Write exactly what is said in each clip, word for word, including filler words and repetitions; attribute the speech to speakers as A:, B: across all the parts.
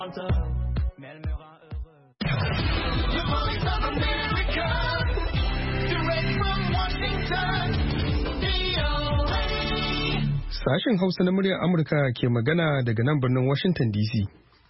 A: Sashen Hausa na muryar Amurka ke magana daga nan birnin Washington D C.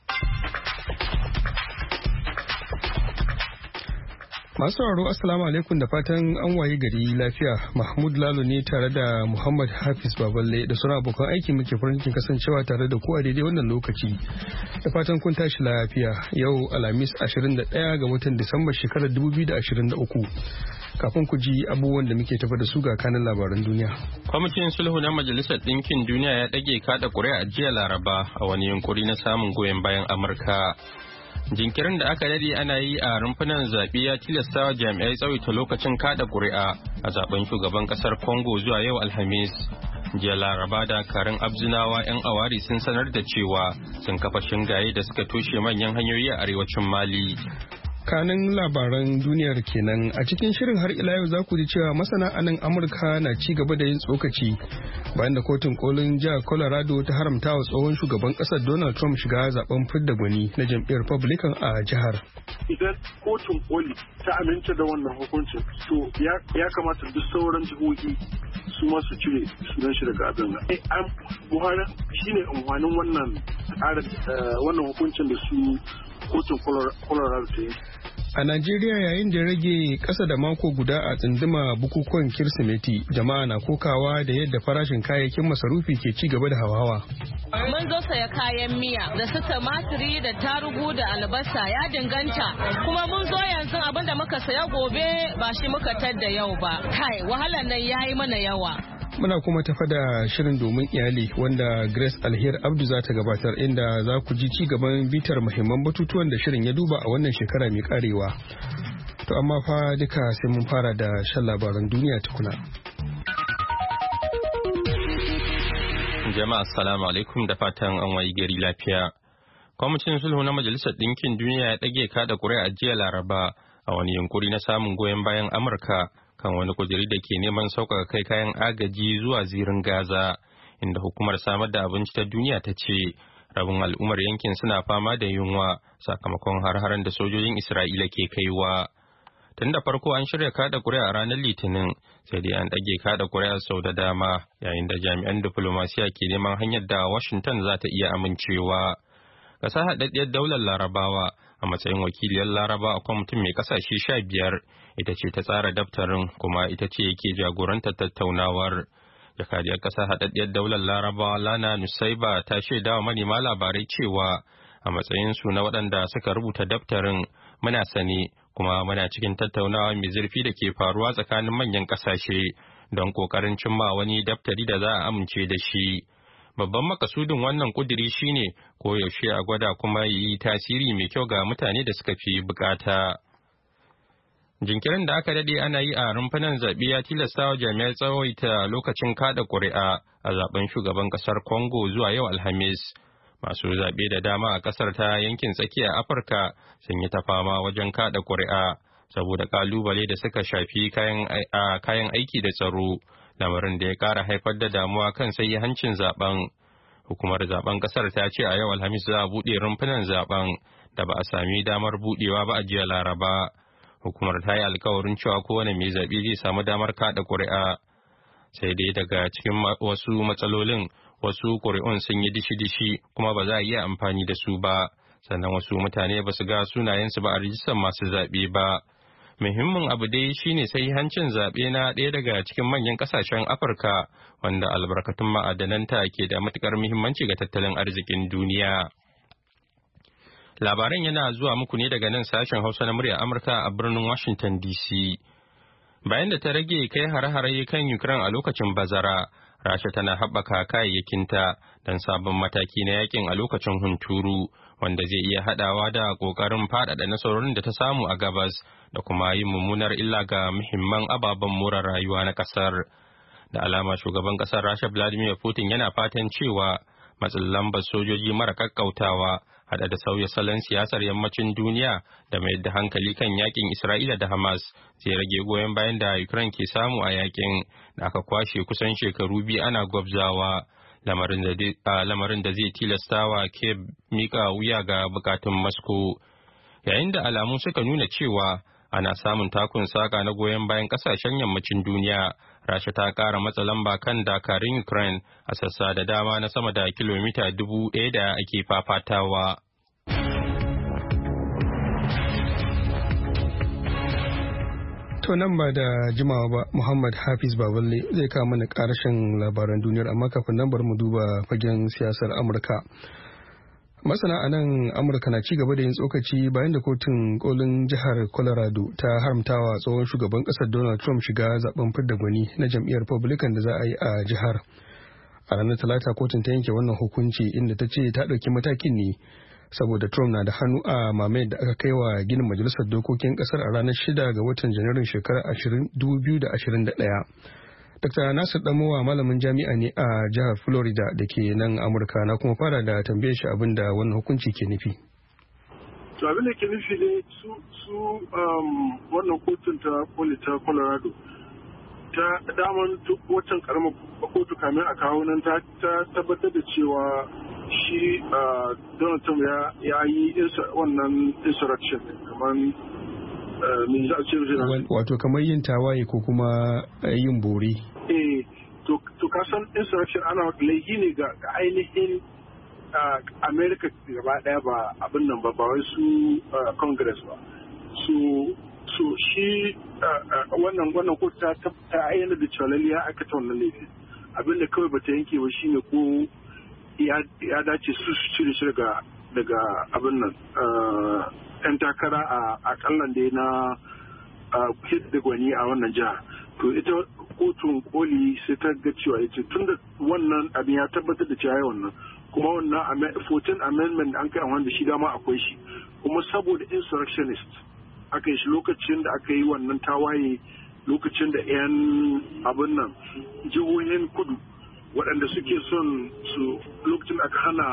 A: Masu sauraro Assalamu alaikum da fatan an waye gari lafiya. Mahmud Lalo ne tare da Muhammad Hafiz Baballe da sauran abokan aiki muke farin cikin kasancewa tare da ku a daidai wannan lokaci. Da fatan kun tashi lafiya. Yau Alhamis ashirin da ɗaya ga watan Disamba shekarar dubu biyu da ashirin da uku. Kafin ku ji abubuwan da muke tafa da su ga kanin labaran duniya.
B: Kwamitin sulhu na Majalisar Ɗinkin Duniya ya ɗage kaɗa ƙuri'a jiya Laraba a wani yunkuri na samun goyon bayan Amurka. Jinkirin da aka dade ana yi a rumfunan zaɓe ya tilasta wa jami'ai tsawaita lokacin kaɗa ƙuri'a a zaben shugaban ƙasar Congo zuwa yau Alhamis. Jiya Laraba dakarun Abzinawa 'yan awari sun sanar da cewa sun kafa shingaye da suka toshe manyan hanyoyi a arewacin Mali.
A: Kanin labaran duniyar kenan a cikin shirin har ila yau za ku ji cewa masana a nan Amurka na ci gaba da yin tsokaci bayan da kotun kolin jihar Colorado ta haramta wa tsohon shugaban kasar Donald Trump shiga zaben fidda gwani na jam'iyyar Republican a jihar.
C: Idan kotun koli ta amince da wannan hukuncin to ya kamata duk sauran jihohi su ma su cire sunan shi daga abin nan. An Buhari shine amfanin wannan wannan hukuncin da su kotun Colorado ta yi.
A: A Najeriya yayin da rage ƙasa da mako guda a tsunduma bukukuwan Kirsimeti, jama'a na kokawa da yadda farashin kayayyakin masarufi ke ci gaba da hawa.
D: Mun zo saya kayan miya da su tumatiri da tarugu da albasa ya dinganta, kuma mun zo yanzu abin da muka saya gobe ba shi muka tadda yau ba. Kai, wahalar nan yayi mana yawa.
A: Muna kuma tafa da shirin domin iyali wanda Grace Alher Abdu za ta gabatar, inda za ku ji ci gaban bitar muhimman batutuwan da shirin ya duba a wannan shekara mai karewa. To amma fa duka sai mun fara da shan labaran duniya tukuna.
B: Jama'a assalamu alaikum da fatan an wayi gari lafiya. Kwamitin sulhu na Majalisar Ɗinkin Duniya ya ɗage kada ƙuri'a jiya Laraba a wani yunkuri na samun goyon bayan Amurka kan wani kujeri da ke neman sauƙaƙa kai kayan agaji zuwa zirin Gaza, inda hukumar samar da abinci ta duniya ta ce rabin al'ummar yankin suna fama da yunwa sakamakon har-haren da sojojin Isra'ila ke kaiwa. Tun da farko an shirya kada ƙuri'a a ranar Litinin, sai dai an ɗage kada ƙuri'a sau da dama yayin da jami'an diflomasiya ke neman hanyar da Washington za ta iya amincewa. Ƙasar haɗaɗɗiyar daular Larabawa a matsayin wakiliyar Laraba a kwamitin mai ƙasashe sha biyar ita ce ta tsara daftarin kuma ita ce yake jagorantar tattaunawar. Jakadiyar ƙasar haɗaɗɗiyar daular Larabawa Lana Nusaiba ta shaida wa manema labarai cewa a matsayinsu na waɗanda suka rubuta daftarin muna sane kuma muna cikin tattaunawa mai zurfi da ke faruwa tsakanin manyan ƙasashe don ƙoƙarin cimma wani daftari da za a amince da shi. Babban makasudin wannan kuduri shine koyaushe a gwada kuma yi tasiri mai kyau ga mutane da suka fi bukata. Jinkirin da aka dade ana yi a rumfunan zaɓe ya tilasta wa jami'ai tsawaita lokacin kada ƙuri'a a zaben shugaban ƙasar Congo zuwa yau Alhamis. Masu zaɓe da dama a ƙasar ta yankin tsakiya Afirka sun yi ta fama wajen kada ƙuri'a saboda ƙalubale da suka shafi kayan aiki da tsaro. Lamarin da ya ƙara haifar da damuwa kan hancin zaben. Hukumar zaben ƙasar ta ce a yau Alhamis za a buɗe rumfunan zaben da ba a sami damar buɗewa ba a jiya Laraba. Hukumar ta yi alkawarin cewa kowane mai zaɓe zai samu damar kaɗa ƙuri'a. Sai dai daga cikin wasu matsalolin wasu ƙuri'un sun yi dishi-dishi kuma ba za a iya amfani da su ba. Sannan wasu mutane ba su ga sunayensu ba a rijistar masu zaɓe ba. Muhimmin abu dai shine hancin zaɓe na ɗaya daga cikin manyan ƙasashen Afirka wanda albarkatun ma'adananta ke da matuƙar muhimmanci ga tattalin arzikin duniya. Labaran yana zuwa muku ne daga nan sashen Hausa na muryar Amurka a birnin Washington D C. Bayan da ta rage kai hare-hare kan Ukraine a lokacin bazara, Rasha tana haɓaka kayayyakinta don sabon mataki na yakin a lokacin hunturu, wanda zai iya haɗawa da ƙoƙarin faɗaɗa nasarorin da ta samu a gabas da kuma yin mummunar illa ga muhimman ababen more rayuwa na ƙasar. Da alama shugaban ƙasar Rasha Vladimir Putin yana fatan cewa matsin lambar sojoji mara kakkautawa hada da sauya salon siyasar yammacin duniya da mai da hankali kan yakin Isra'ila da Hamas zai rage goyon bayan da Ukraine ke samu a yakin da aka kwashe kusan shekaru biyu ana gwabzawa, lamarin da zai tilasta wa Kiev mika wuya ga bukatun Moscow. Yayin da alamu suka nuna cewa ana samun takun saka na goyon bayan kasashen yammacin duniya, Rasha ta kara matsa lamba kan dakarun Ukraine a sassa da dama na sama da kilomita dubu ɗaya da ake fafatawa.
A: To nan ba da jimawa ba, Muhammad Hafiz Baballe zai kawo mana karashin labaran duniyar, amma kafin nan bari mu duba fagen siyasar Amurka. Masana a nan Amurka na ci gaba da yin tsokaci bayan da kotun kolin jihar Colorado ta haramtawa tsohon shugaban kasar Donald Trump shiga zaben fidda gwani na jam'iyyar Republican da za a yi a jihar. A ranar Talata kotun ta yanke wannan hukunci inda ta ce ta ɗauki matakin ne saboda Trump na da hannu a mamayar da aka kai wa ginin majalisar dokokin kasar a ranar shida ga watan Janairun shekarar dubu biyu da ashirin da ɗaya. Dokta Nasir Damowa malamin jami'a ne a jihar Florida da ke nan Amurka, na kuma fara da tambaye shi abin da wannan hukunci ke nufi.
C: To abin da ke nufi ne su su wannan kotun ta koli ta Colorado ta daman waccan karamar kotu kamin a kawo nan ta tabbatar da cewa shi Donald Trump ya yi wannan insurrection kamar me za a ce
A: wato kamar yin tawaye ko kuma yin bore.
C: eh to to kasan insurrection ana laifi ne ga ainihin America gaba daya ba abin nan ba ba wai su Congress ba. So so shi wannan wannan ko ta ta ayyana da cewa lalle ya aka ta wannan laifi. Abin da kawai bata yanke ba shine ko ya dace su su cire shi daga daga abin nan yan takara a akallan da na hit da gwani a wannan jiha. To ita kotun koli sai ta ga cewa ita tun da wannan abin ya tabbatar da cewa wannan kuma wannan fourteenth amendment an kai amfani da shi dama akwai shi kuma saboda insurrectionist aka yi shi lokacin da aka yi wannan tawaye lokacin da yan abin nan jihohin kudu waɗanda suke son su lokacin da aka hana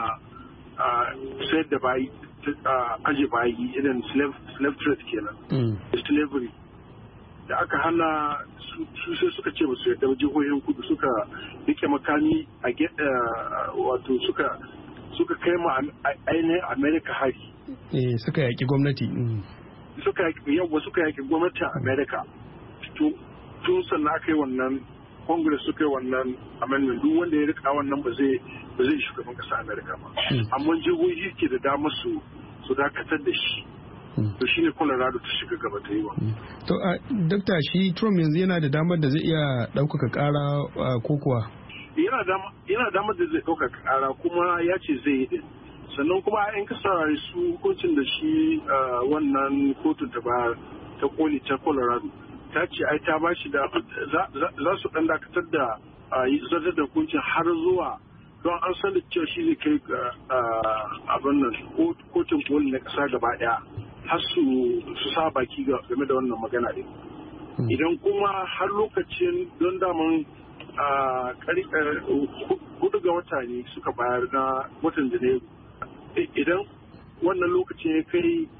C: sayar da bayi aje bayi irin slave trade kenan slavery da aka hana su sai suka ce basu yadda jihohin kudu suka rike makami a wato suka suka kai ma ainihin America hari
A: eh suka yaki gwamnati
C: suka yaki yawa suka yaki gwamnati a America to tun sannan aka yi wannan Congress suka yi wannan amendment duk wanda ya rika wannan ba zai ba zai shugaban kasa America ba amma jihohi ke da damar su su dakatar da shi to shi ne Colorado ta shiga gaba ta yi wa.
A: To a dakta shi Trump yanzu yana da damar da zai iya ɗaukaka ƙara ko kuwa?
C: Yana damar da zai ɗaukaka ƙara kuma ya ce zai yi din. Sannan kuma in ka saurari su hukuncin da shi wannan kotun ta ba ta koli ta Colorado ta ce ai ta ba shi da za su ɗan dakatar da zartar da hukuncin har zuwa don an san da cewa shi zai kai abin nan kotun koli na ƙasa gaba ɗaya. har su sa baki game da wannan magana din idan kuma har lokacin don daman hudu ga wata ne suka bayar na watan janairu idan wannan lokacin ya kai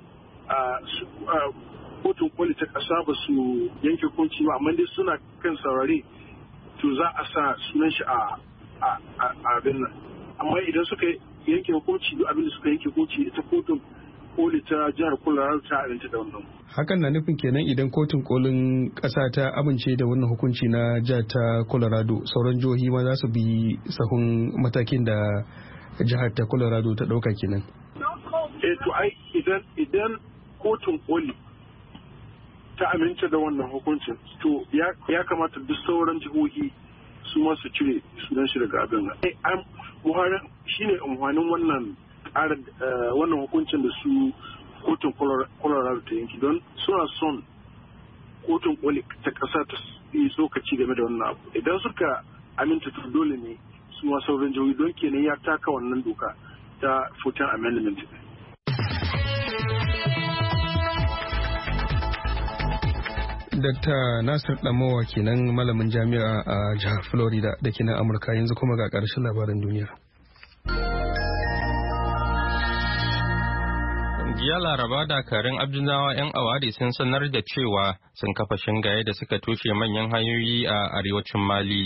C: kotun koli ta kasa ba su yanke hukunci ba amma dai suna kan saurare to za a sa sunan shi a abin nan amma idan suka yanke hukunci duk abin da suka yanke hukunci ita kotun koli ta jihar Colorado ta amince da wannan.
A: Hakan na nufin kenan idan kotun kolin ƙasa ta amince da wannan hukunci na jihar ta Colorado sauran jihohi ma za su bi sahun matakin da jihar ta Colorado ta ɗauka kenan.
C: Eh to ai idan idan kotun koli ta amince da wannan hukuncin to ya kamata duk sauran jihohi su ma su cire sunan shi daga abin nan. Eh an Buhari shine amfanin wannan wannan hukuncin da su kotun Colorado ta yanki don suna son kotun koli ta ƙasa ta yi tsokaci game da wannan abu idan suka aminta to dole ne su ma sauran jihohi don kenan ya taka wannan doka ta fourteenth amendment.
A: Dakta Nasir Damowa kenan malamin jami'a a jihar Florida da ke nan Amurka, yanzu kuma ga ƙarshen labaran duniya.
B: Jiya Laraba dakarun Abdullawa 'yan awari sun sanar da cewa sun kafa shingaye da suka toshe manyan hanyoyi a arewacin Mali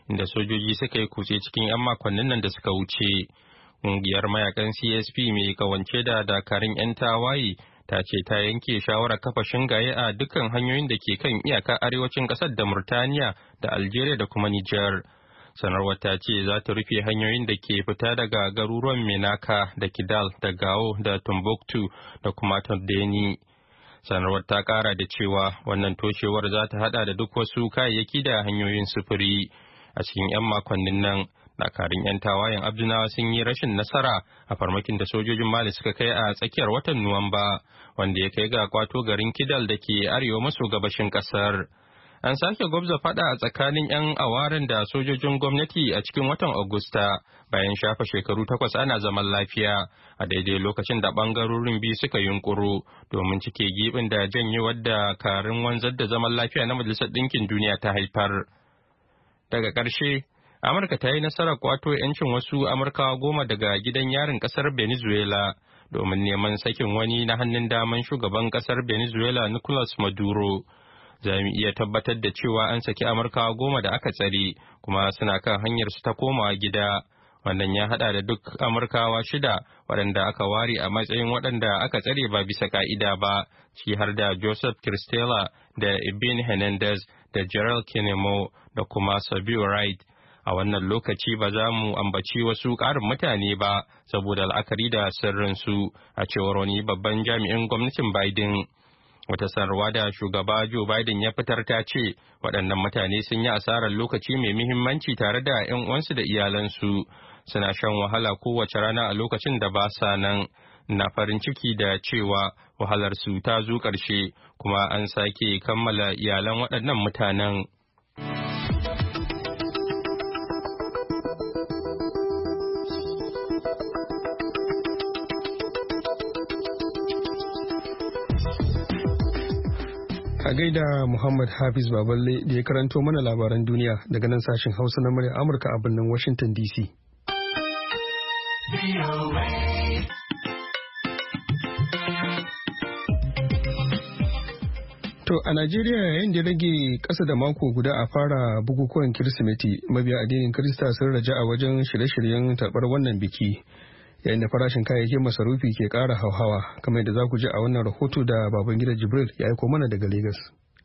B: inda sojoji suka yi kutse cikin 'yan makonnin nan da suka wuce. Ƙungiyar mayakan C S P mai kawance da dakarun 'yan tawaye ta ce ta yanke shawarar kafa shingaye a dukkan hanyoyin da ke kan iyaka arewacin ƙasar da Murtaniya da Algeria da kuma Nijar. Sanarwar ta ce za ta rufe hanyoyin da ke fita daga garuruwan Menaka da Kidal da Gao da Timbuktu da kuma Tondeni. Sanarwar ta kara da cewa wannan toshewar za ta hada da duk wasu kayayyaki da hanyoyin sufuri. A cikin 'yan makonnin nan, dakarun 'yan tawayen Abdunawa sun yi rashin nasara a farmakin da sojojin Mali suka kai a tsakiyar watan Nuwamba, wanda ya kai ga kwato garin Kidal da ke arewa maso gabashin kasar. An sake gwabza fada a tsakanin 'yan awaren da sojojin gwamnati a cikin watan Agusta bayan shafa shekaru takwas ana zaman lafiya a daidai lokacin da bangarorin biyu suka yunkuru domin cike gibin da janyewar da karin wanzar da zaman lafiya na Majalisar Ɗinkin Duniya ta haifar. Daga ƙarshe, Amurka ta yi nasarar kwato 'yancin wasu Amurkawa goma daga gidan yarin ƙasar Venezuela domin neman sakin wani na hannun daman shugaban ƙasar Venezuela Nicolas Maduro. Za mu iya tabbatar da cewa an saki Amurkawa goma da aka tsare kuma suna kan hanyar su ta komawa gida. Wannan ya hada da duk Amurkawa shida waɗanda aka ware a matsayin waɗanda aka tsare ba bisa ka'ida ba, ciki har da Joseph Cristela da Ibn Hernandez da Gerald Kinemo da kuma Sabio Wright. A wannan lokaci ba za mu ambaci wasu ƙarin mutane ba saboda la'akari da sirrinsu, a cewar wani babban jami'in gwamnatin Biden. Wata sanarwa da shugaba Joe Biden ya fitar ta ce waɗannan mutane sun yi asarar lokaci mai muhimmanci tare da 'yan uwansu da iyalansu. Suna shan wahala kowace rana a lokacin da ba sa nan. Na farin ciki da cewa wahalarsu ta zo ƙarshe kuma an sake kammala iyalan waɗannan mutanen.
A: A gaida Muhammad Hafiz Baballe da ya karanto mana labaran duniya daga nan sashen Hausa na murya Amurka a birnin Washington D C. To a Najeriya yayin da rage ƙasa da mako guda a fara bukukuwan Kirsimeti, mabiya addinin Kirista sun raja a wajen shirye-shiryen tarbar wannan biki. Yayin da farashin kayayyakin masarufi ke ƙara hauhawa, kamar yadda za ku ji a wannan rahoto da Babangida Jibril ya aiko mana daga Legas.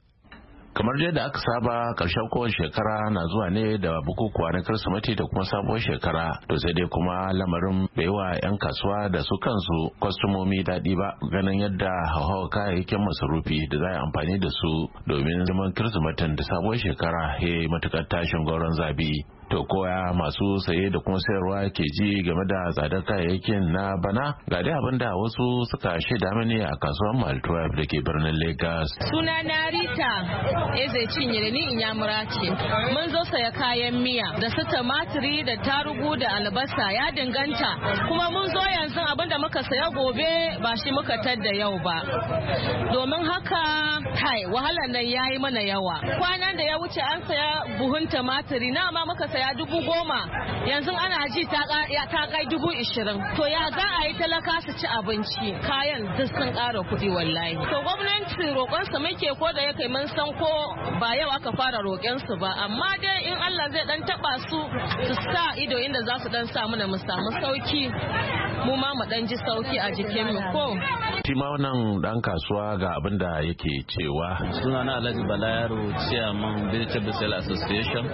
E: Kamar yadda aka saba, karshen kowace shekara na zuwa ne da bukukuwa na Kirsimeti da kuma sabuwar shekara, to sai dai kuma lamarin bai wa 'yan kasuwa da su kansu kwastomomi daɗi ba, ganin yadda hauhawar kayayyakin masarufi da za a yi amfani da su domin zaman Kirsimetin da sabuwar shekara ya yi matuƙar tashin gauron zabi. To koya masu saye da kuma sayarwa ke ji game da tsadar kayayyakin na bana? Ga dai abin da wasu suka shaida mini a kasuwar Mile twelve da ke birnin Lagos.
D: Suna na Rita Eze Cinyere, ni Inyamura ce. Mun zo saya kayan miya da su tumatiri da tarugu da albasa, ya dinganta. Kuma mun zo yanzu abin da muka saya gobe ba shi muka tadda yau ba. Domin haka kai wahalar nan yayi mana yawa. Kwanan da ya wuce an saya buhun tumatiri, na ma muka saya ya dubu goma, yanzu ana ji ta kai dubu ishirin. To ya za a yi talaka su ci abinci, kayan duk sun ƙara kuɗi wallahi. To gwamnati roƙonsu muke, ko da yake mun san ko ba yau aka fara roƙonsu ba, amma dai in Allah zai dan taɓa su su sa ido inda za su dan sa mana mu samu sauki, mu ma mu dan ji sauki a jikin mu ko.
E: Shi ma wannan dan kasuwa ga abin da yake cewa.
F: Sunana Alhaji Balayaro, Chairman Vegetable Sale Association,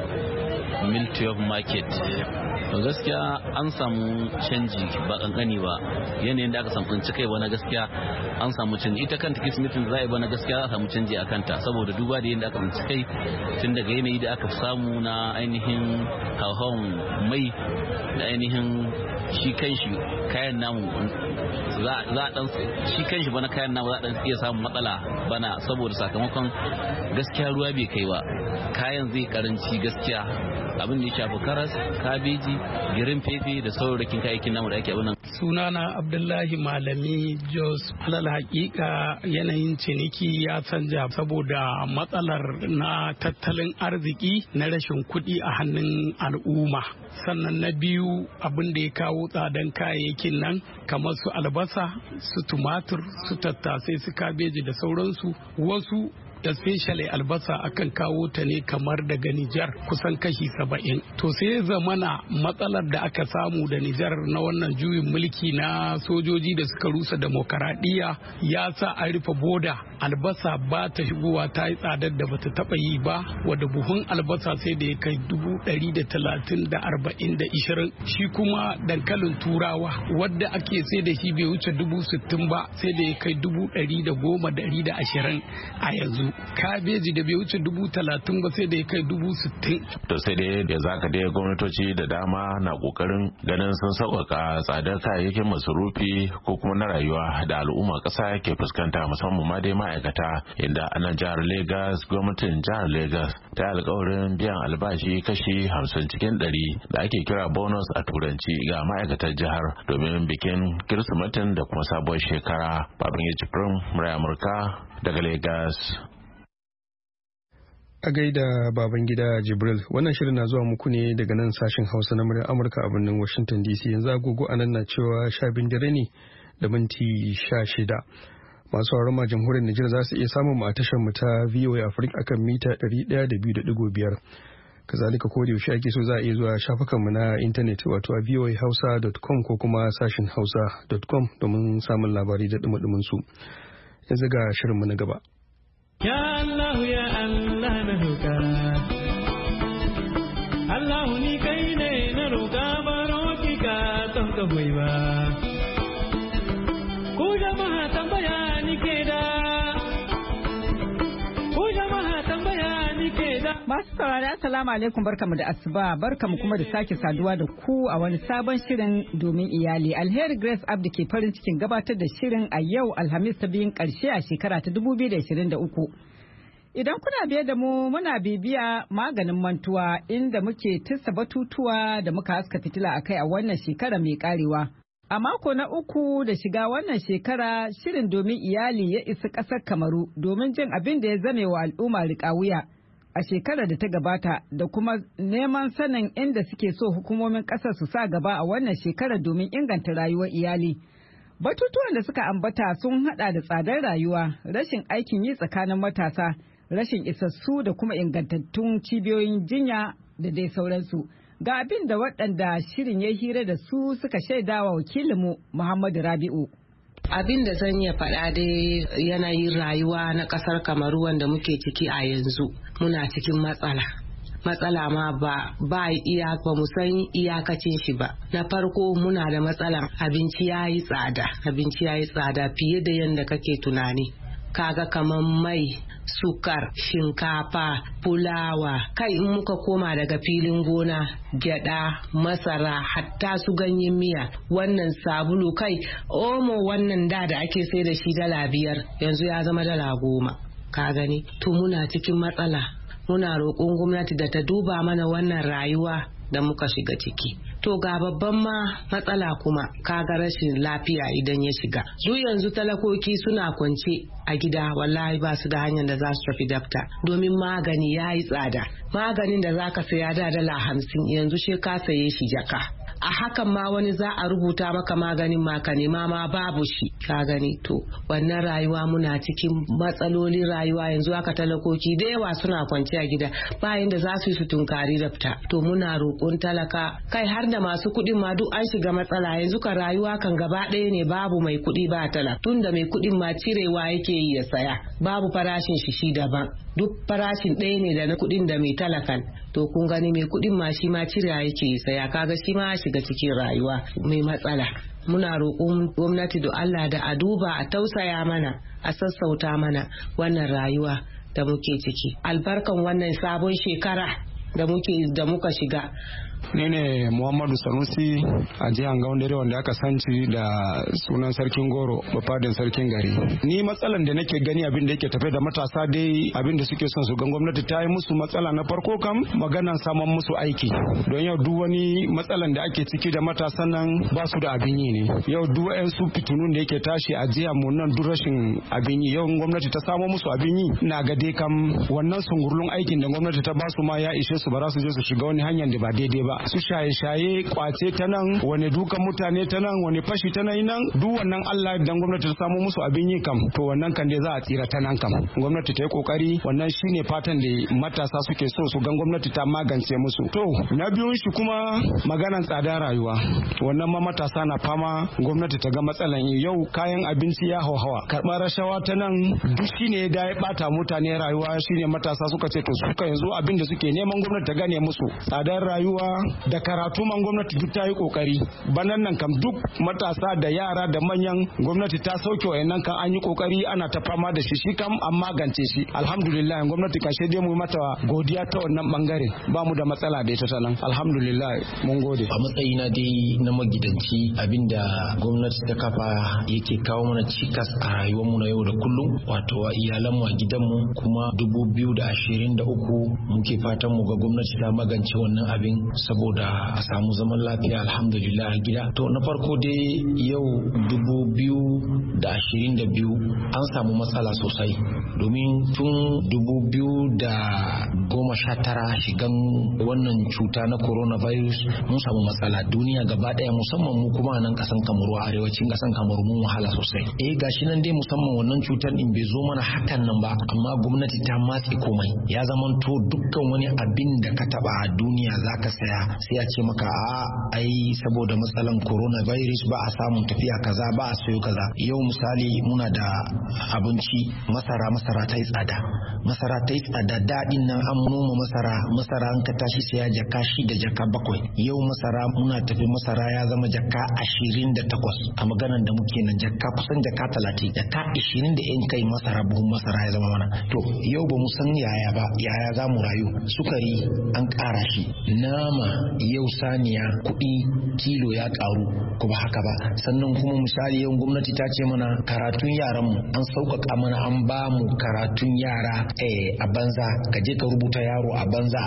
F: Mile twelve Market. To gaskiya an samu canji ba kankani ba, yanayin da aka samu tsinci kai ba na gaskiya an samu canji. Ita kanta Kirsimetin da za a yi ba na gaskiya a samu canji a kanta, saboda duba da yadda aka tsinci kai tun daga yanayi da aka samu na ainihin hauhawan mai da ainihin shi kanshi kayan namu za a dan shi kanshi bana kayan namu za a dan iya samun matsala bana, saboda sakamakon gaskiya ruwa bai kai ba, kayan zai karanci gaskiya, abin da ya shafi karas, kabeji, girin fefe da saurakin kayayyakin namu da ake abin nan.
G: Sunana Abdullahi Malami Jos. Alal hakika yanayin ciniki ya canja saboda matsalar na tattalin arziki na rashin kuɗi a hannun al'umma. Sannan na biyu abin da ya kawo tsadan kayayyakin nan kamar su albasa, su tumatur, su tattasai, su kabeji da sauransu. Wasu especially albasa akan kawo ta ne kamar daga Nijar kusan kashi saba'in. To sai zamana matsalar da aka samu da Nijar na wannan juyin mulki na sojoji da suka rusa demokaradiyya ya sa a rufe boda, albasa ba ta shigowa, ta yi tsadar da bata taba yi ba, wadda buhun albasa sai da ya kai dubu ɗari da talatin da arba'in da ishirin. Shi kuma dankalin turawa wadda ake sai da shi bai wuce dubu sittin ba sai da ya kai dubu ɗari da goma ɗari da ashirin a yanzu. Kabeji da bai wuce dubu talatin ba sai da ya kai dubu sittin.
E: To sai dai da zaka dai gwamnatoci da dama na kokarin ganin sun sauƙaƙa tsadar kayayyakin masarufi ko kuma na rayuwa da al'umma ƙasa ke fuskanta, musamman ma dai ma'aikata, inda a nan jihar Legas gwamnatin jihar Legas ta yi alƙawarin biyan albashi kashi hamsin cikin ɗari da ake kira bonus a turanci ga ma'aikatar jihar domin bikin Kirsimetin da kuma sabuwar shekara. Babin ya Jibrin Murai Amurka daga Legas.
A: A gaida baban gida Jibril, wannan shirin na zuwa muku ne daga nan sashen Hausa na muryar Amurka a birnin Washington D C. Yanzu agogo a nan na cewa sha biyun dare ne da minti sha shida. Masu sauraron ma jamhuriyar Nijar za su iya samun mu a tashar mu ta V O A Africa akan mita ɗari ɗaya da biyu da ɗigo biyar. Kazalika ko da yaushe ake so za a iya zuwa shafukan mu na intanet wato a voa hausa dot com ko kuma sashen hausa dot com domin samun labari da dumadumin su. Yanzu ga shirin mu na gaba.
H: Ya Allah ya Allah na roƙa, Allah ni kai ne na roƙa, baro ki ka ton ka hoyi ba. Ku jama'a tambaya ni ke da, ku jama'a tambaya ni ke da.
I: Masu saurari assalamu alaikum, barkamu da asuba, barkamu kuma da sake saduwa da ku a wani sabon shirin domin iyali. Alheri Grace Abdi ke farin cikin gabatar da shirin a yau Alhamis ta biyun karshe a shekara ta dubu biyu da ashirin da uku. Idan kuna biye da mu muna bibiya maganin mantuwa inda muke tissa batutuwa da muka haska fitila akai a wannan shekara mai karewa. A mako na uku da shiga wannan shekara shirin domin iyali ya isa ƙasar Kamaru domin jin abin da ya zame wa al'umma riƙa wuya a shekarar da ta gabata da kuma neman sanin inda suke so hukumomin ƙasar su sa gaba a wannan shekarar domin inganta rayuwar iyali. Batutuwan da suka ambata sun hada da tsadar rayuwa, rashin aikin yi tsakanin matasa, rashin isassu da kuma ingantattun cibiyoyin jinya da dai sauransu. Ga abin da waɗanda shirin ya hira da su suka shaidawa wakilinmu Muhammadu Rabi'u.
J: Abin da zan iya faɗa dai yanayin rayuwa na ƙasar Kamaru wanda muke ciki a yanzu, muna cikin matsala. Matsala ma ba ba iya ba mu san iyakacin shi ba. Na farko muna da matsalan abinci yayi tsada, abinci yayi tsada fiye da yadda kake tunani. Kaga kaman mai, sukar, shinkafa, fulawa, kai in muka koma daga filin gona, gyada, masara, hatta su ganyen miya, wannan sabulu, kai omo wannan da da ake sai da shi dala biyar yanzu ya zama dala goma. Ka gani, to muna cikin matsala. Muna roƙon gwamnati da ta duba mana wannan rayuwa da muka shiga ciki. To ga babban ma matsala kuma kaga rashin lafiya idan ya shiga. Su yanzu talakoki suna kwance a gida, wallahi ba su da hanyar da za su tafi dafta domin magani ya yi tsada. Maganin da za ka saya da dala hamsin yanzu she ka saye shi jaka. A hakan ma wani za a rubuta maka maganin maka nema ma babu shi. Ka gani, to wannan rayuwa muna cikin matsalolin rayuwa yanzu aka talakoki da yawa suna kwance a gida bayan da za su yi su tunkari dafta. To muna roƙon talaka, kai har da masu kuɗin ma duk an shiga matsala yanzu. Ka rayuwa kan gaba ɗaya ne, babu mai kuɗi ba talaka. Tunda mai kuɗin ma cirewa yake yi ya saya, babu farashin shi shi daban, duk farashin ɗaya ne da na kuɗin da mai talakan. To kun gani mai kuɗin ma shi ma cirewa yake yi saya, kaga shi ma shiga cikin rayuwa mai matsala. Muna roƙon gwamnati da Allah da a duba a tausaya mana, a sassauta mana wannan rayuwa da muke ciki. Albarkan wannan sabon shekara da muke da muka shiga.
K: Ni ne Muhammadu Sanusi a jihar Gaundare wanda aka sanci da sunan Sarkin Goro, bafadin Sarkin Gari. Ni matsalan da nake gani abin da yake tafe da matasa dai abin da suke son su gan gwamnati ta yi musu matsala na farko kam maganan saman musu aiki. Don yau duk wani matsalan da ake ciki da matasan nan ba su da abin yi ne. Yau duk wa'en su fitunun da yake tashi a jihar mu nan duk rashin abin yi. Yau gwamnati ta samo musu abin yi, na ga dai kam wannan sungurlun aikin da gwamnati ta ba su ma ya ishe su, ba za su je su shiga wani hanyar da ba daidai ba. ba, su shaye-shaye, kwace ta nan, wani dukan mutane ta nan, wani fashi ta nan, duk wannan Allah idan gwamnati ta samu musu abin yi kam to wannan kan dai za a tsira ta nan kam. Gwamnati ta yi kokari, wannan shine fatan da matasa suke so su gan gwamnati ta magance musu. To na biyun shi kuma maganan tsadar rayuwa, wannan ma matasa na fama gwamnati ta ga matsalan yau kayan abinci ya hauhawa, karɓar rashawa ta nan duk shine da ya bata mutane rayuwa, shine matasa suka ce to suka yanzu abin da suke neman gwamnati ta gane musu tsadar rayuwa da karatu man gwamnati duk ta yi kokari. Banan nan kam duk matasa da yara da manyan gwamnati ta sauke wayannan kan an yi kokari ana ta fama da shi shi kam an magance shi alhamdulillah. Gwamnati kashe dai mu mata godiya ta wannan bangare, ba mu da matsala da ita ta nan alhamdulillah mun gode.
L: A matsayina dai na magidanci abinda gwamnati ta kafa yake kawo mana cikas a rayuwar mu na yau da kullum, wato a iyalan mu a gidan mu, kuma dubu biyu da ashirin da uku muke fatan mu ga gwamnati ta magance wannan abin saboda a samu zaman lafiya alhamdulillah a gida. To na farko dai yau dubu biyu da ashirin da biyu an samu matsala sosai, domin tun dubu biyu da goma sha tara shigan wannan cuta na coronavirus mun samu matsala duniya gaba daya, musamman mu kuma nan kasan Kamaru, a arewacin kasan Kamaru mun wahala sosai. Eh gashi nan dai musamman wannan cutar din bai zo mana hakan nan ba, amma gwamnati ta matse komai, ya zamanto dukkan wani abin da ka taba a duniya zaka saya sai a ce maka a ai saboda matsalan coronavirus ba a samun tafiya kaza, ba a sayo kaza. Yau misali muna da abinci, masara masara ta yi tsada, masara ta yi tsada, daɗin nan an noma masara, masara an ka tashi saya jaka shida jaka bakwai, yau masara muna tafi masara ya zama jaka ashirin da takwas a maganan da muke nan, jaka kusan jaka talatin, jaka ashirin da yan kai masara, buhun masara ya zama mana. To yau ba mu san yaya ba, yaya za mu rayu. Sukari an ƙara shi, nama yau saniya kuɗi kilo ya ƙaru, ko ba haka ba. Sannan kuma misali yau gwamnati ta ce mana karatun yaran mu an sauƙaƙa mana, an ba mu karatun yara eh, a banza, ka je ka rubuta yaro a banza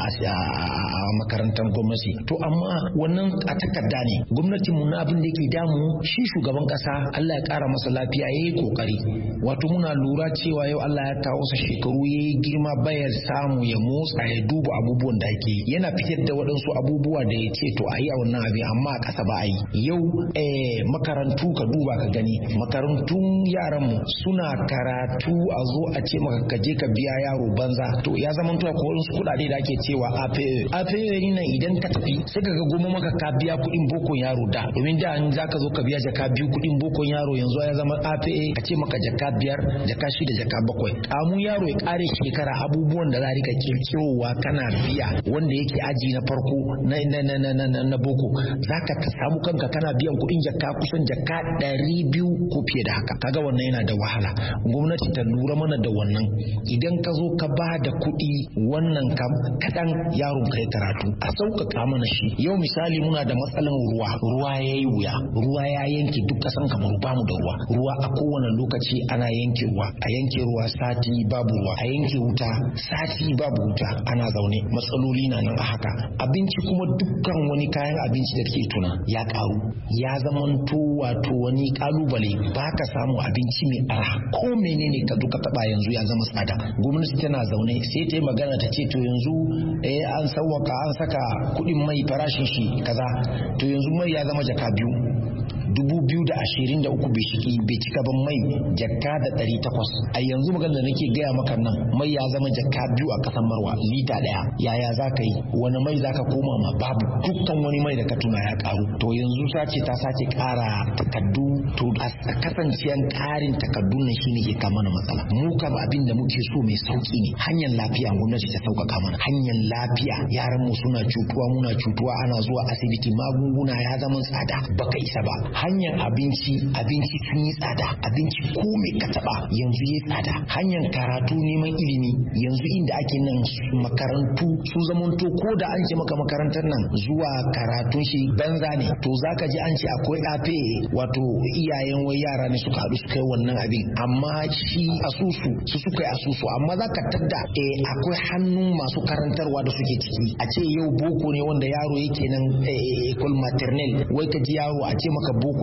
L: a makarantar gwamnati. To amma wannan a takarda ne. Gwamnatin mu na abin da yake damu shi shugaban kasa Allah ya kara masa lafiya yayi kokari, wato muna lura cewa yau Allah ya kawo sa shekaru yayi girma bayar samu ya motsa ya duba abubuwan da ake, yana fitar da waɗansu abubuwa da ya ce to ayi a wannan abin, amma a kasa ba ayi. Yau eh, makarantu ka duba ka gani, makarantun yaran mu suna karatu a zo a ce maka ka je ka biya yaro banza. To ya zama to ko wasu kuɗaɗe da ake cewa A P E A P E nan idan ka tafi sai ka ga goma maka ka biya kuɗin bokon yaro da, domin da an zaka zo ka biya jaka biyu kuɗin bokon yaro, yanzu ya zama A P E a ce maka jaka biyar, jaka shida, jaka bakwai. Kamun yaro ya kare shekara abubuwan da za a rika kirkirowa kana biya, wanda yake aji na farko na na na na na, na boko, zaka ka samu kanka kana biyan kuɗin jaka kusan jaka ɗari biyu ko fiye da haka. Kaga wannan yana da wahala. Gwamnati ta lura mana da wannan. Idan ka zo ka ba da kuɗi wannan kam kaɗan yaron kai karatu, a sauƙaƙa mana shi. Yau misali muna da matsalan ruwa, ruwa ya yi wuya, ruwa ya yanke duk ƙasan Kamaru, ba mu da ruwa. Ruwa a kowane lokaci ana yanke ruwa, a yanke ruwa sati babu ruwa, a yanke wuta sati babu wuta, ana zaune, matsaloli na nan a haka. Abinci kuma dukkan wani kayan abinci da ke tuna ya ƙaru, ya zamanto wato wani ƙalubale, ba ka samu abinci mai arha, ko menene ka duka taɓa yanzu ya zama tsada. Gwamnati tana zaune sai ta yi magana ta ce to yanzu eh an sauwaka an saka kuɗin mai farashin shi kaza, to yanzu mai ya zama jaka biyu. dubu biyu da ashirin da uku bai shiki bai cika ban mai jakka da ɗari takwas. A yanzu magana da nake gaya maka nan mai ya zama jakka biyu a kasan Marwa, lita ɗaya. Yaya za ka yi? Wani mai za ka koma ma? Babu. Dukkan wani mai da ka tuna ya karu. To yanzu sace ta sace ƙara takaddu, to a kasanciyar ƙarin takaddu ne shine ke kama mana matsala. Mu kam abin da muke so mai sauki ne, hanyar lafiya gwamnati ta sauƙaƙa mana. Hanyar lafiya yaran mu suna cutuwa, muna cutuwa, ana zuwa asibiti, magunguna ya zama tsada, baka isa ba. Hanyar abinci abinci sun yi tsada, abinci ko mai ka taba yanzu ya tsada. Hanyar karatu neman ilimi yanzu inda ake nan makarantu sun zamanto, ko da an ce maka makarantar nan zuwa karatun shi banza ne, to zaka ji an ce akwai A P E, wato iyayen wai yara ne suka haɗu suka yi wannan abin, amma shi asusu su suka yi asusu, amma zaka tadda eh akwai hannun masu karantarwa da suke ciki. A ce yau boko ne wanda yaro yake nan école maternelle, wai ka ji yaro a ce maka boko jaka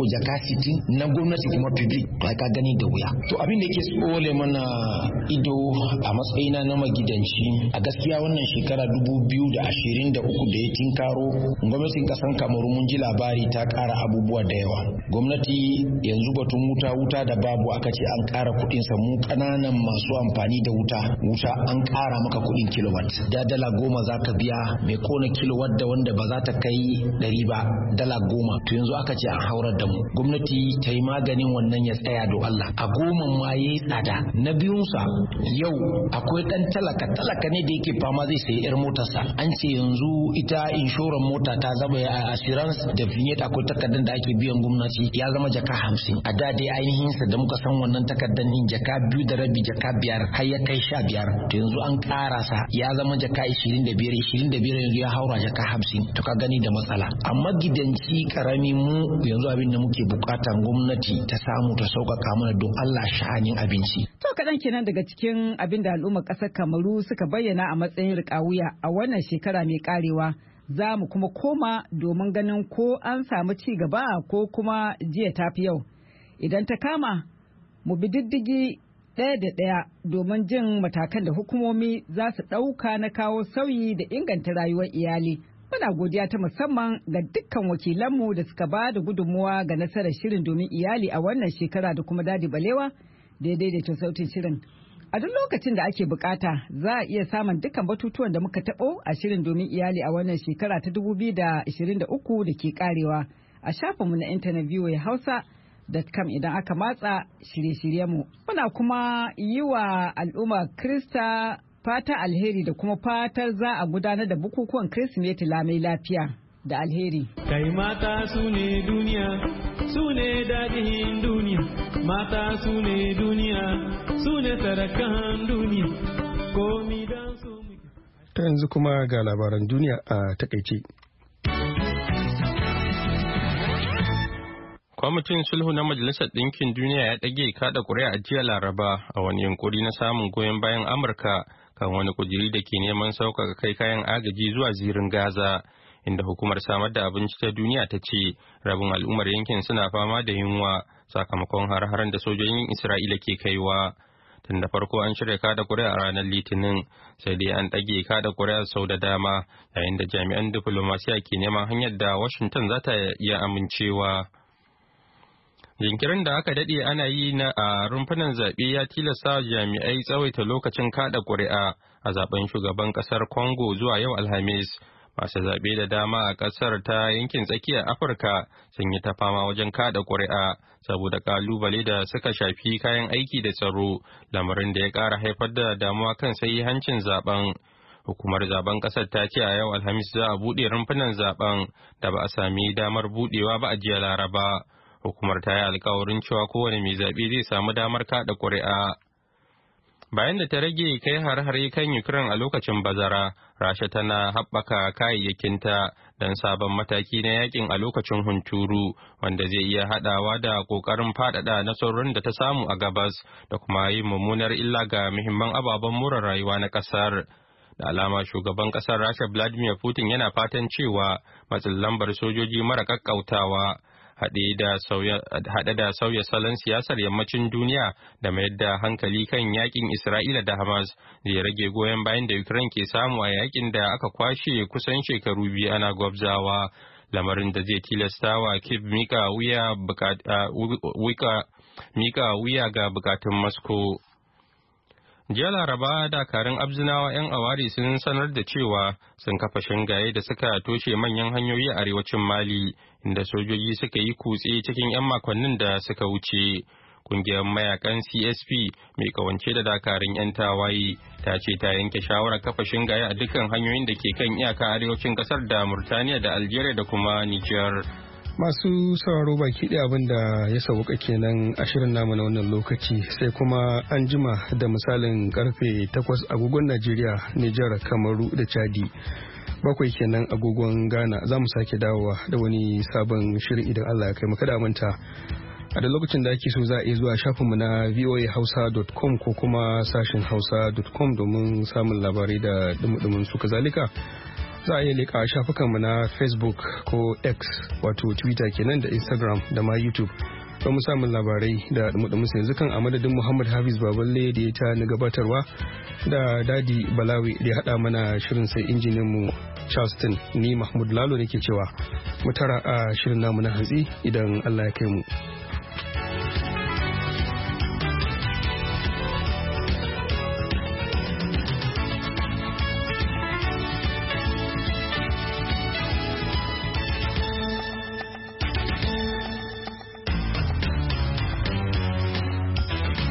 L: sittin na gwamnati kuma public to ka gani da wuya. To abin da yake tsole mana ido a matsayina na magidanci a gaskiya wannan shekara dubu biyu da ashirin da uku da ya tinkaro gwamnatin kasan Kamaru mun ji labari ta kara abubuwa da yawa. Gwamnati yanzu batun wuta wuta da babu aka ce an kara kuɗin sa mu kananan masu amfani da wuta wuta an kara maka kuɗin kilowatt da dala goma za ka biya mai kona kilowatt da wanda ba za ta kai ɗari ba dala goma to yanzu aka ce an haurar da mu. Gwamnati ta yi maganin wannan ya tsaya do Allah a goma ma yayi tsada. Na biyunsa yau akwai dan talaka talaka ne da yake fama zai sayi yar motarsa an ce yanzu ita inshoran mota ta zama a assurance da vignette akwai takardar da ake biyan gwamnati ya zama jaka hamsin a da dai ainihin sa da muka san wannan takardar din jaka biyu da rabi jaka biyar har ya kai sha biyar to yanzu an karasa ya zama jaka ishirin da biyar ishirin da biyar yanzu ya haura jaka hamsin to ka gani da matsala. Amma gidanci karami mu yanzu abin da muke bukatan gwamnati ta samu ta sauƙaƙa mana don Allah sha'anin abinci.
I: To kaɗan kenan daga cikin abin da al'ummar ƙasar Kamaru suka bayyana a matsayin riƙawuya a wannan shekara mai ƙarewa. Za mu kuma koma domin ganin ko an samu ci gaba ko kuma jiya tafi yau. Idan ta kama, mu bi diddigi ɗaya da ɗaya domin jin matakan da hukumomi za su ɗauka na kawo sauyi da inganta rayuwar iyali. Muna godiya ta musamman ga dukkan wakilanmu da suka ba da gudunmuwa ga nasarar shirin domin iyali a wannan shekara da kuma Dadi Balewa da ya daidaita sautin shirin. A duk lokacin da ake bukata za a iya samun dukkan batutuwan da muka taɓo a shirin domin iyali a wannan shekara ta dubu biyu da ashirin da uku da ke karewa a shafinmu na intanet V O A Hausa dot com idan aka matsa shirye-shiryenmu. Muna kuma yi wa al'umma Krista fata alheri da kuma fatar za a gudanar da bukukuwan Kirsimeti lamai lafiya da alheri.
H: Kai mata su ne duniya, su ne daɗin duniya, mata su ne duniya, su ne sarakan duniya, komi don su muke.
A: Ta yanzu kuma ga labaran duniya a takaice.
B: Kwamitin sulhu na Majalisar Ɗinkin Duniya ya ɗage kaɗa ƙuri'a a jiya Laraba a wani yunkuri na samun goyon bayan Amurka kan wani kujeri da ke neman sauƙaƙa kai kayan agaji zuwa zirin Gaza, inda hukumar samar da abinci ta duniya ta ce rabin al'ummar yankin suna fama da yunwa sakamakon har-haren da sojojin Isra'ila ke kaiwa. Tun da farko an shirya kada ƙuri'a a ranar Litinin, sai dai an ɗage kada ƙuri'a sau da dama yayin da jami'an diflomasiya ke neman hanyar da Washington za ta iya amincewa. Jinkirin da aka daɗe ana yi na a rumfunan zaɓe ya tilasta jami'ai tsawaita lokacin kaɗa ƙuri'a a zaben shugaban ƙasar Congo zuwa yau Alhamis. Masu zaɓe da dama a ƙasar ta yankin tsakiyar Afirka sun yi ta fama wajen kaɗa ƙuri'a saboda ƙalubale da suka shafi kayan aiki da tsaro, lamarin da ya ƙara haifar da damuwa kan sahihancin zaben. Hukumar zaben ƙasar ta ce a yau Alhamis za a buɗe rumfunan zaben da ba a sami damar buɗewa ba a jiya Laraba. Hukumar ta yi alkawarin cewa kowane mai zaɓe zai samu damar kaɗa ƙuri'a. Bayan da ta rage kai har-hare kan Ukraine a lokacin bazara, Rasha tana haɓaka kayayyakinta don sabon mataki na yakin a lokacin hunturu, wanda zai iya haɗawa da ƙoƙarin faɗaɗa nasarorin da ta samu a gabas da kuma yin mummunar illa ga muhimman ababen more rayuwa na ƙasar. Da alama shugaban ƙasar Rasha Vladimir Putin yana fatan cewa matsin lambar sojoji mara ƙaƙƙautawa haɗe da sauya salon siyasar yammacin duniya da mayar da hankali kan yakin Isra'ila da Hamas zai rage goyon bayan da Ukraine ke samu a yakin da aka kwashe kusan shekaru biyu ana gwabzawa, lamarin da zai tilasta wa Kyiv mika wuya ga bukatun Moscow. Jiya Laraba dakarun Abzinawa 'yan awari sun sanar da cewa sun kafa shingaye da suka toshe manyan hanyoyi a arewacin Mali, inda sojoji suka yi kutse cikin 'yan makonnin da suka wuce. Kungiyar mayakan C S P mai kawance da dakarun 'yan tawaye ta ce ta yanke shawarar kafa shingaye a dukkan hanyoyin da ke kan iyaka arewacin kasar da Murtaniya da Algeria da kuma Nijar.
A: Masu sauraro baki ɗaya abin da ya sauka kenan a shirin namu na wannan lokaci, sai kuma an jima da misalin karfe takwas agogon Najeriya, Nijar, Kamaru da Chadi. Bakwai kenan agogon Ghana za mu sake dawowa da wani sabon shirin idan Allah ya kai maka da manta. A da lokacin da ake so za a iya zuwa shafinmu na v o a hausa dot com ko kuma sashin hausa dot com domin samun labarai da dumudumin su. Kazalika za a iya leƙa shafukanmu na Facebook ko X wato Twitter kenan da Instagram da ma YouTube don mu samun labarai da dumudumin yanzu kan a madadin Muhammad Hafiz Baballe da ya ta ni gabatarwa da Dadi Balawi da ya hada mana shirin sai injiniyan mu Charleston ni Mahmud Lalo nake cewa mu tara a shirin namu na hantsi idan Allah ya kai mu.